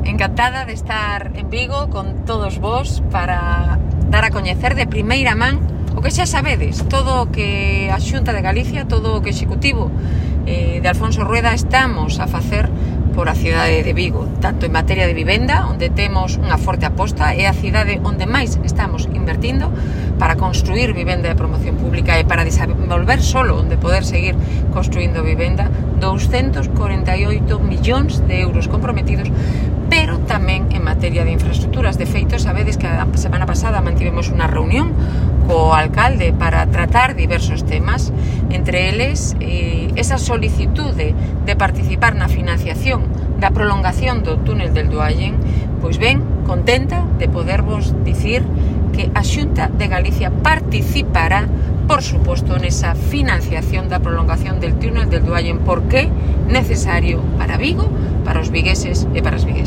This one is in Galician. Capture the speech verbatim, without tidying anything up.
encantada de estar en Vigo con todos vos para dar a coñecer de primeira man o que xa sabedes, todo o que a Xunta de Galicia, todo o que o Executivo eh, de Alfonso Rueda estamos a facer por a cidade de Vigo, tanto en materia de vivenda, onde temos unha forte aposta, é a cidade onde máis estamos invertindo para construir vivenda de promoción pública e para desenvolver solo, onde poder seguir construindo vivenda, doscientos cuarenta e oito millóns de euros comprometidos, pero tamén en materia de infraestructuras. De feito, sabedes que a semana pasada mantivemos unha reunión co alcalde para tratar diversos temas, entre eles eh, esa solicitude de participar na financiación da prolongación do túnel del Duallen. Pois ben, contenta de podervos dicir que a Xunta de Galicia participará, por suposto, nesa financiación da prolongación del túnel del Duallen, porque é necesario para Vigo, para os vigueses e para as viguesas.